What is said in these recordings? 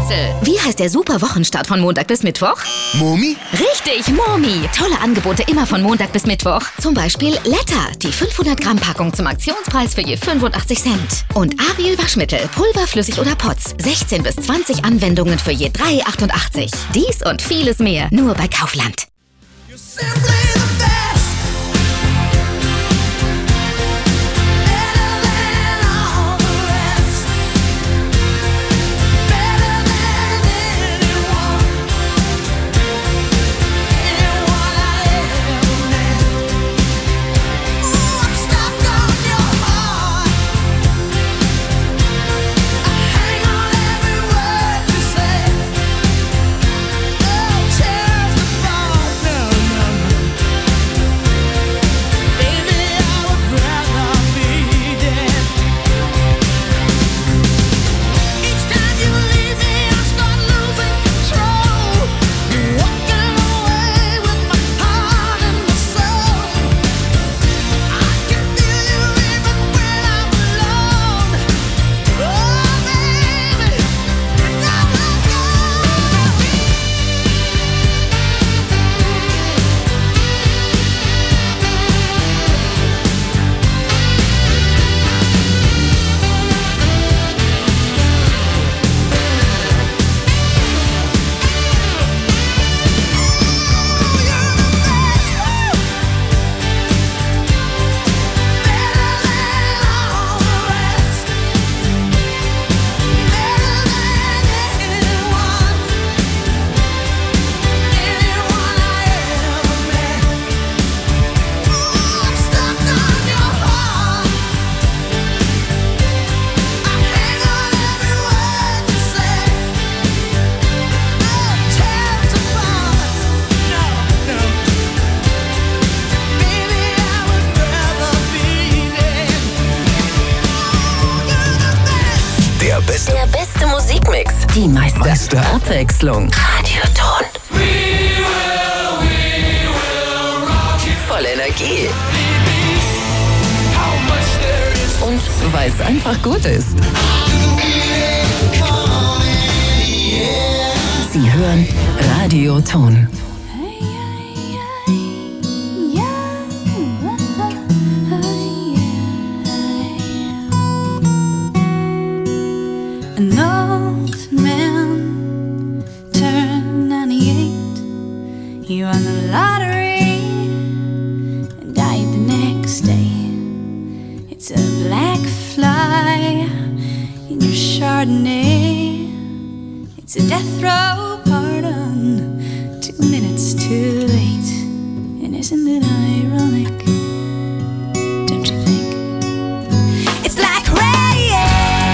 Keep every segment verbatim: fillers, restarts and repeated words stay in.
Schnitzel. Wie heißt der super Wochenstart von Montag bis Mittwoch? Momi? Richtig, Momi. Tolle Angebote immer von Montag bis Mittwoch. Zum Beispiel Letter, die fünfhundert Gramm Packung zum Aktionspreis für je fünfundachtzig Cent. Und Ariel Waschmittel, Pulver, flüssig oder Potz. sechzehn bis zwanzig Anwendungen für je drei achtundachtzig. Dies und vieles mehr nur bei Kaufland. Der beste Musikmix. Die meiste, meiste Abwechslung. Radioton. We will, we will rock you. Voll Energie. Und weil es einfach gut ist. Sie hören Radioton. An old man turned ninety-eight. He won the lottery and died the next day. It's a black fly in your Chardonnay. It's a death row pardon, two minutes too late. And isn't it ironic? Don't you think? It's like rain.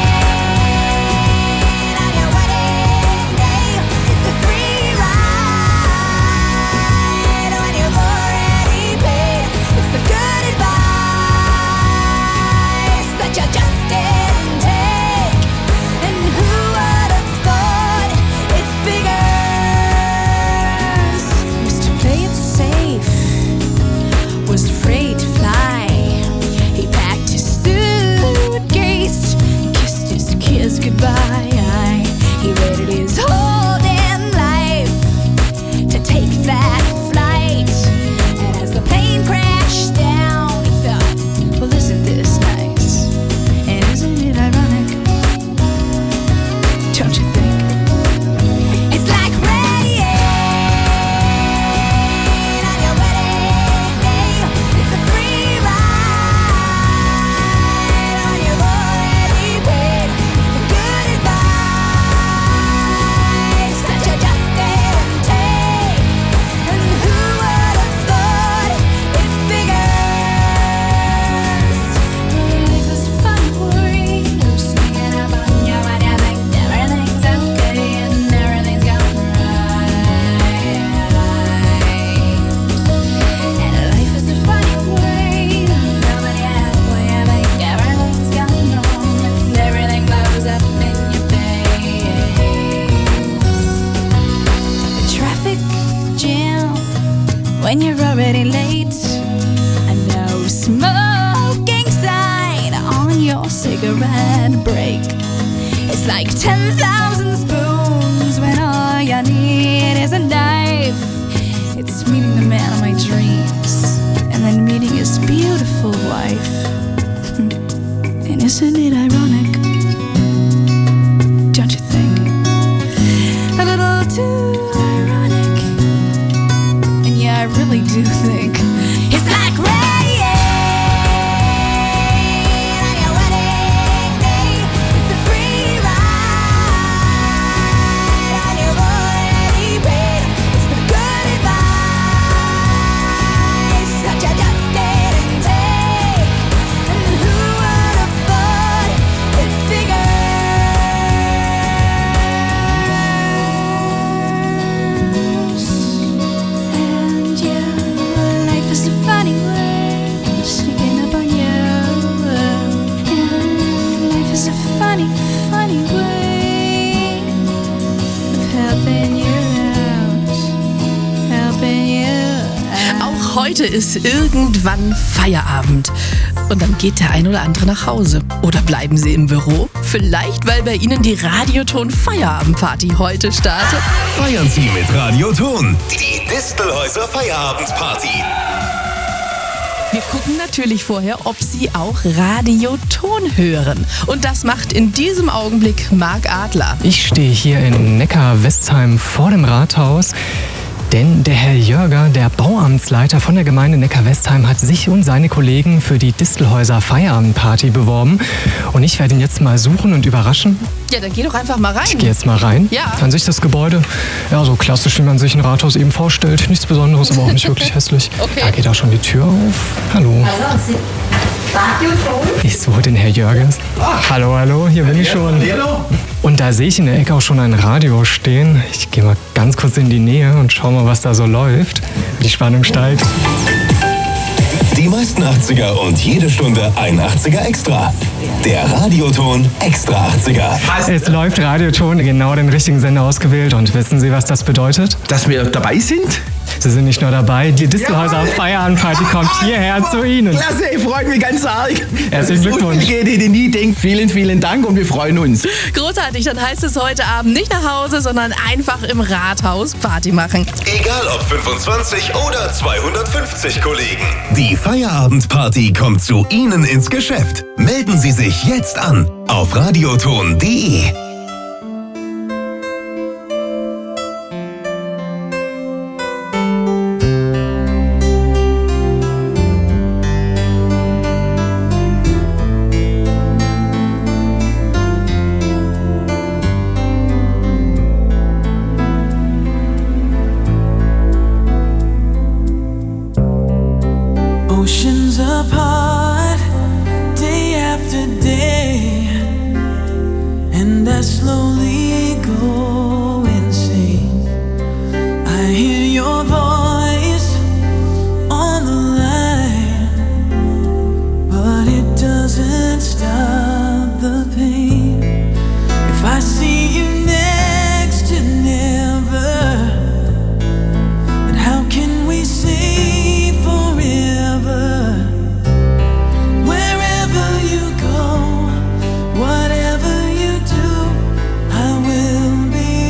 Goodbye. He waited his whole damn life to take that flight. And as the plane crashed down, he thought, well, isn't this nice? And isn't it ironic? Don't you think? It's like rain on your wedding day. It's a free ride on your already paid. When you're already late, a no smoking sign on your cigarette break. It's like ten thousand spoons man of my dreams, and then meeting his beautiful wife. And isn't it ironic? Don't you think? A little too ironic. And yeah, I really do think it's like rain on your wedding day. It's a free ride on your already paid. It's the good advice that you just didn't take. And who would have thought it figures? And yeah, life is a funny way sneaking up on you. And life is a funny, funny way of helping you out, helping you out. Auch heute ist irgendwann Feierabend. Und dann geht der ein oder andere nach Hause. Oder bleiben Sie im Büro? Vielleicht, weil bei Ihnen die Radioton Feierabendparty heute startet. Feiern Sie mit Radioton. Die Distelhäuser Feierabendparty. Wir gucken natürlich vorher, ob Sie auch Radioton hören. Und das macht in diesem Augenblick Marc Adler. Ich stehe hier in Neckar-Westheim vor dem Rathaus, denn der Herr Jörger, der Bauamtsleiter von der Gemeinde Neckar-Westheim, hat sich und seine Kollegen für die Distelhäuser Feierabendparty beworben. Und ich werde ihn jetzt mal suchen und überraschen. Ja, dann geh doch einfach mal rein. Ich gehe jetzt mal rein. Ja. An sich das Gebäude, ja, so klassisch, wie man sich ein Rathaus eben vorstellt. Nichts Besonderes, aber auch nicht wirklich hässlich. Okay. Da geht auch schon die Tür auf. Hallo. Hallo, Sie Radioton? Ich suche den Herr Jörges. Hallo, hallo, hier bin ich schon. Hallo. Und da sehe ich in der Ecke auch schon ein Radio stehen. Ich gehe mal ganz kurz in die Nähe und schau mal, was da so läuft. Die Spannung steigt. Die meisten achtziger und jede Stunde ein achtziger extra. Der Radioton Extra achtziger. Es läuft Radioton, genau den richtigen Sender ausgewählt. Und wissen Sie, was das bedeutet? Dass wir dabei sind? Sie sind nicht nur dabei, die Distelhäuser Feierabendparty kommt hierher zu Ihnen. Klasse, freut mich ganz arg. Herzlichen Glückwunsch. So geht die nie denkt. Vielen, vielen Dank und wir freuen uns. Großartig, dann heißt es heute Abend nicht nach Hause, sondern einfach im Rathaus Party machen. Egal ob fünfundzwanzig oder zweihundertfünfzig Kollegen. Die Feierabendparty kommt zu Ihnen ins Geschäft. Melden Sie sich jetzt an auf radioton punkt de. Oceans apart, day after day, and I slowly go insane. I hear your voice on the line, but it doesn't stop the pain. If I see you next to never, then how can we say forever? Wherever you go, whatever you do, I will be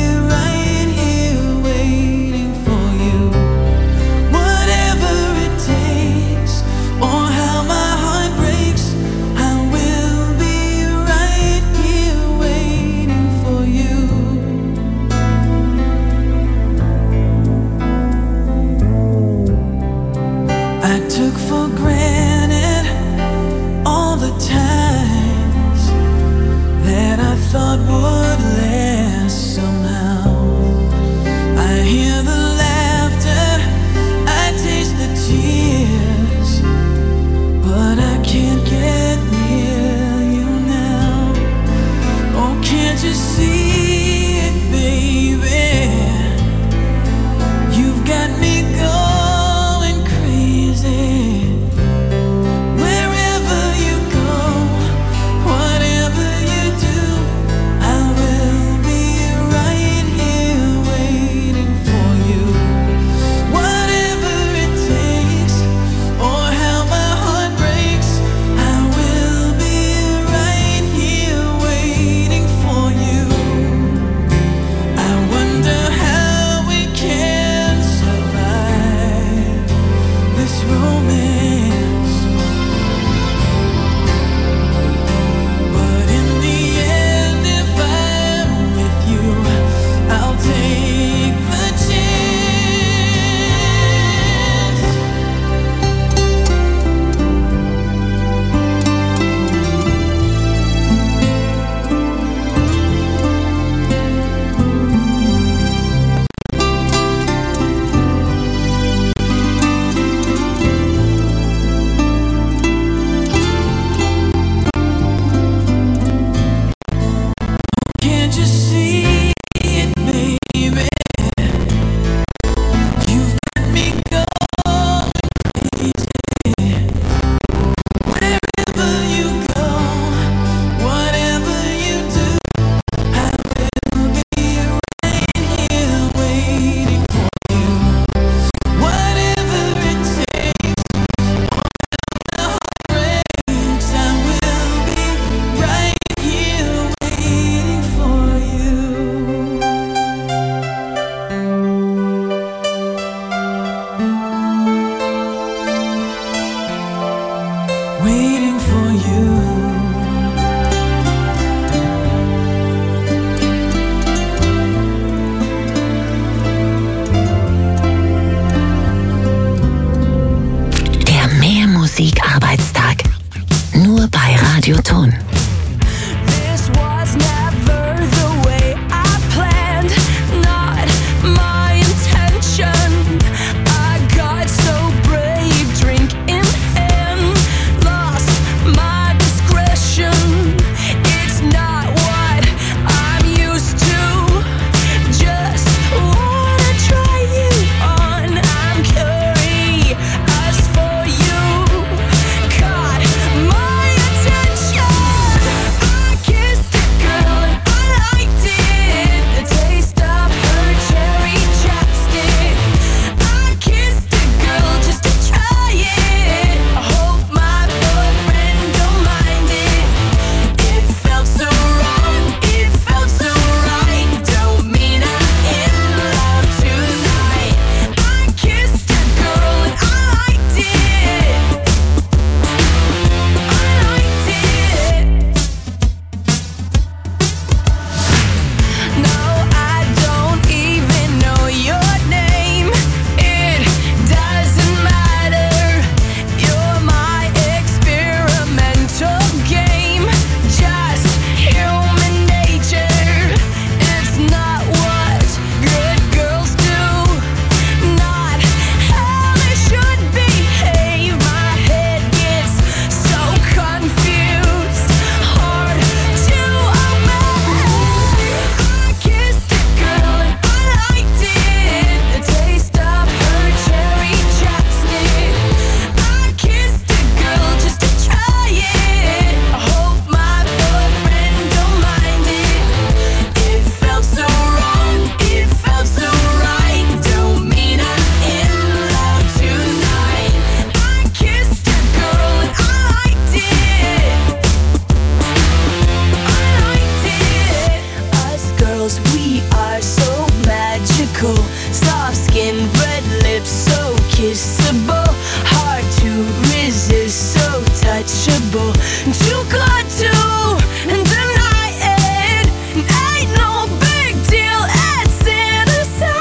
We are so magical. Soft skin, red lips, so kissable. Hard to resist, so touchable. Too good to deny it. Ain't no big deal, it's innocent.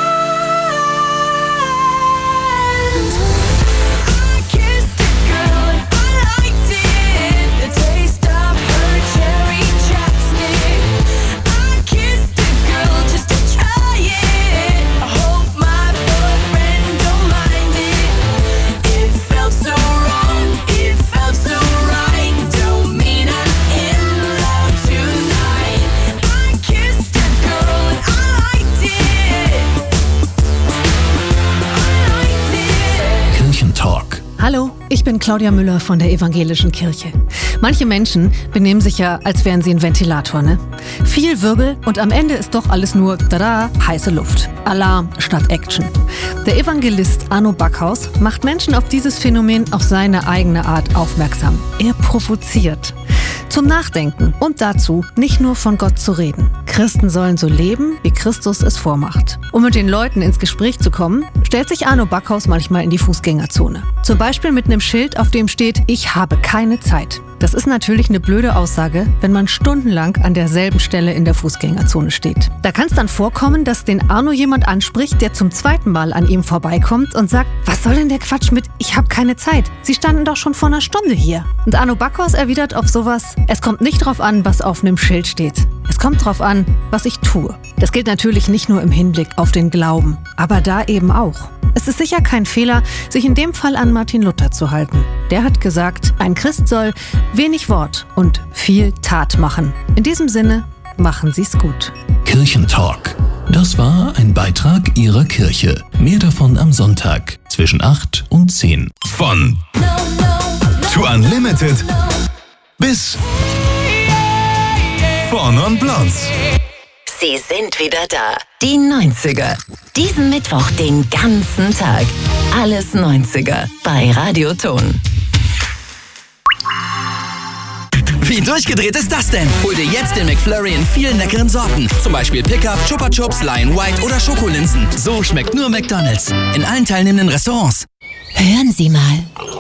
I kissed a girl and I liked it. The taste of her cherry chapstick. I kissed a girl just to try it. I hope my boyfriend don't mind it. It felt so wrong, it felt so right. Don't mean I'm in love tonight. I kissed a girl and I liked it. I liked it. Kirchentalk. Hallo, ich bin Claudia Müller von der Evangelischen Kirche. Manche Menschen benehmen sich ja, als wären sie ein Ventilator, ne? Viel Wirbel und am Ende ist doch alles nur, tada, heiße Luft. Alarm statt Action. Der Evangelist Arno Backhaus macht Menschen auf dieses Phänomen auf seine eigene Art aufmerksam. Er provoziert. Zum Nachdenken und dazu, nicht nur von Gott zu reden. Christen sollen so leben, wie Christus es vormacht. Um mit den Leuten ins Gespräch zu kommen, stellt sich Arno Backhaus manchmal in die Fußgängerzone. Zum Beispiel mit einem Schild, auf dem steht, ich habe keine Zeit. Das ist natürlich eine blöde Aussage, wenn man stundenlang an derselben Stelle in der Fußgängerzone steht. Da kann es dann vorkommen, dass den Arno jemand anspricht, der zum zweiten Mal an ihm vorbeikommt und sagt, was soll denn der Quatsch mit, ich habe keine Zeit? Sie standen doch schon vor einer Stunde hier. Und Arno Backhaus erwidert auf sowas, es kommt nicht drauf an, was auf einem Schild steht. Es kommt drauf an, was ich tue. Das gilt natürlich nicht nur im Hinblick auf den Glauben, aber da eben auch. Es ist sicher kein Fehler, sich in dem Fall an Martin Luther zu halten. Der hat gesagt, ein Christ soll wenig Wort und viel Tat machen. In diesem Sinne, machen Sie's gut. Kirchentalk. Das war ein Beitrag Ihrer Kirche. Mehr davon am Sonntag zwischen acht und zehn. Von To Unlimited bis Born on Blondes. Sie sind wieder da. Die neunziger. Diesen Mittwoch den ganzen Tag. Alles neunziger bei Radioton. Wie durchgedreht ist das denn? Hol dir jetzt den McFlurry in vielen leckeren Sorten. Zum Beispiel Pickup, Chupa Chups, Lion White oder Schokolinsen. So schmeckt nur McDonald's. In allen teilnehmenden Restaurants. Hören Sie mal.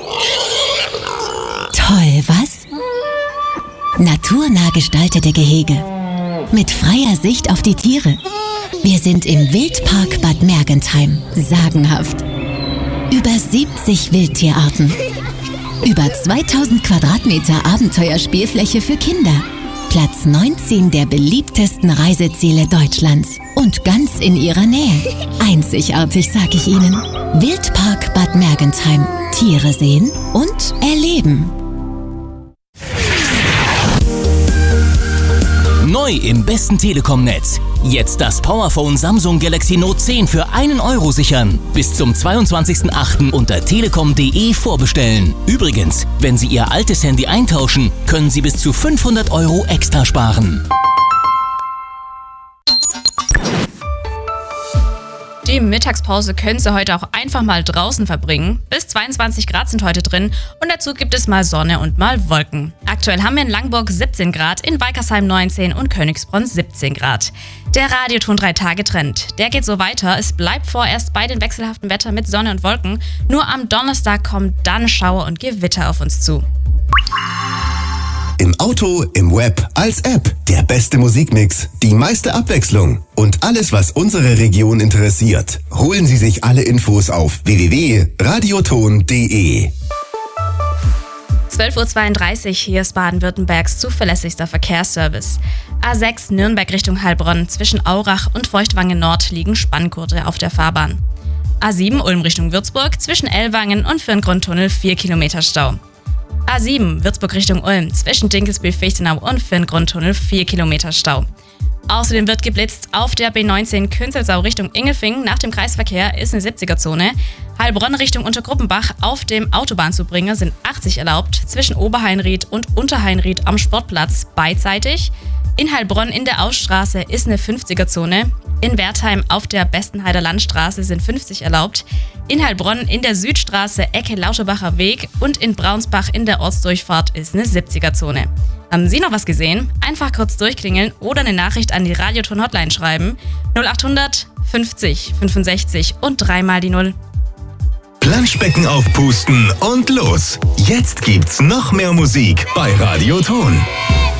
Toll, was? Naturnah gestaltete Gehege. Mit freier Sicht auf die Tiere. Wir sind im Wildpark Bad Mergentheim. Sagenhaft. Über siebzig Wildtierarten. Über zweitausend Quadratmeter Abenteuerspielfläche für Kinder. Platz neunzehn der beliebtesten Reiseziele Deutschlands. Und ganz in ihrer Nähe. Einzigartig, sag ich Ihnen. Wildpark Bad Mergentheim. Tiere sehen und erleben. Neu im besten Telekom-Netz. Jetzt das Powerphone Samsung Galaxy Note zehn für einen Euro sichern. Bis zum zweiundzwanzigsten achten unter telekom punkt de vorbestellen. Übrigens, wenn Sie Ihr altes Handy eintauschen, können Sie bis zu fünfhundert Euro extra sparen. Die Mittagspause können Sie heute auch einfach mal draußen verbringen. Bis zweiundzwanzig Grad sind heute drin und dazu gibt es mal Sonne und mal Wolken. Aktuell haben wir in Langburg siebzehn Grad, in Weikersheim neunzehn und Königsbronn siebzehn Grad. Der Radioton drei Tage Trend, der geht so weiter. Es bleibt vorerst bei den wechselhaften Wetter mit Sonne und Wolken. Nur am Donnerstag kommen dann Schauer und Gewitter auf uns zu. Im Auto, im Web, als App. Der beste Musikmix, die meiste Abwechslung und alles, was unsere Region interessiert. Holen Sie sich alle Infos auf w w w punkt radioton punkt de. zwölf Uhr zweiunddreißig, hier ist Baden-Württembergs zuverlässigster Verkehrsservice. A sechs Nürnberg Richtung Heilbronn, zwischen Aurach und Feuchtwangen Nord liegen Spanngurte auf der Fahrbahn. A sieben Ulm Richtung Würzburg, zwischen Ellwangen und Fürngrundtunnel vier Kilometer Stau. A sieben Würzburg Richtung Ulm, zwischen Dinkelsbühl-Fichtenau und Fürngrundtunnel vier Kilometer Stau. Außerdem wird geblitzt auf der B neunzehn Künzelsau Richtung Ingelfingen. Nach dem Kreisverkehr ist eine siebziger-Zone. Heilbronn Richtung Untergruppenbach auf dem Autobahnzubringer sind achtzig erlaubt, zwischen Oberheinried und Unterheinried am Sportplatz beidseitig. In Heilbronn in der Ausstraße ist eine fünfziger-Zone. In Wertheim auf der Bestenheider Landstraße sind fünfzig erlaubt. In Heilbronn in der Südstraße Ecke Lauterbacher Weg und in Braunsbach in der Ortsdurchfahrt ist eine siebziger-Zone. Haben Sie noch was gesehen? Einfach kurz durchklingeln oder eine Nachricht an die Radioton-Hotline schreiben. null achthundert fünfzig fünfundsechzig und dreimal die Null. Planschbecken aufpusten und los. Jetzt gibt's noch mehr Musik bei Radioton.